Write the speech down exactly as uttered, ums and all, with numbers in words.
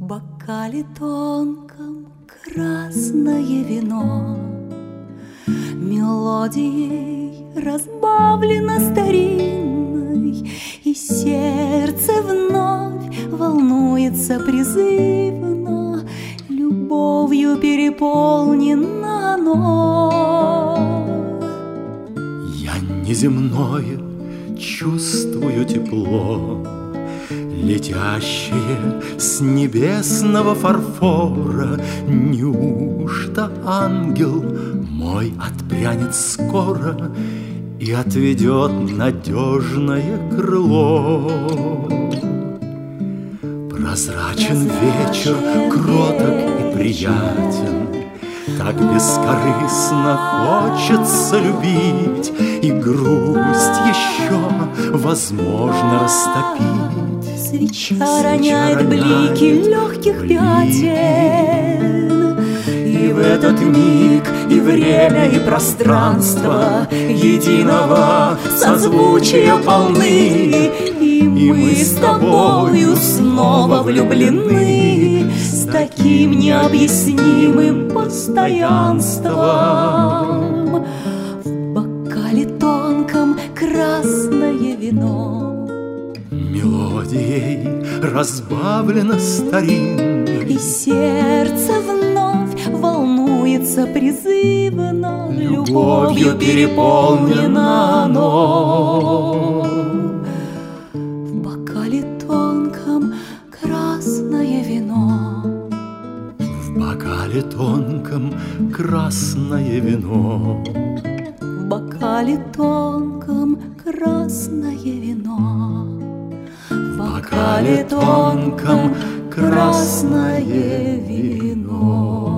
бокале тонком красное вино мелодией разбавлено старинной, и сердце вновь волнуется призывно, любовью переполнено оно. Я неземное чувствую тепло, летящее с небесного фарфора. Неужто ангел мой отпрянет скоро и отведет надежное крыло? Прозрачен вечер, кроток и приятен, так бескорыстно хочется любить, и грусть еще возможно растопить. Свеча роняет блики легких пятен, и в этот миг и время, и пространство единого созвучия полны, и мы с тобою снова влюблены с таким необъяснимым постоянством. В бокале тонком красное вино мелодией разбавлено старинной, и сердце вновь волнуется призывно, любовью переполнено оно. В бокале тонком красное вино, в бокале тонком красное вино, в бокале тонком красное вино, в бокале тонком красное вино.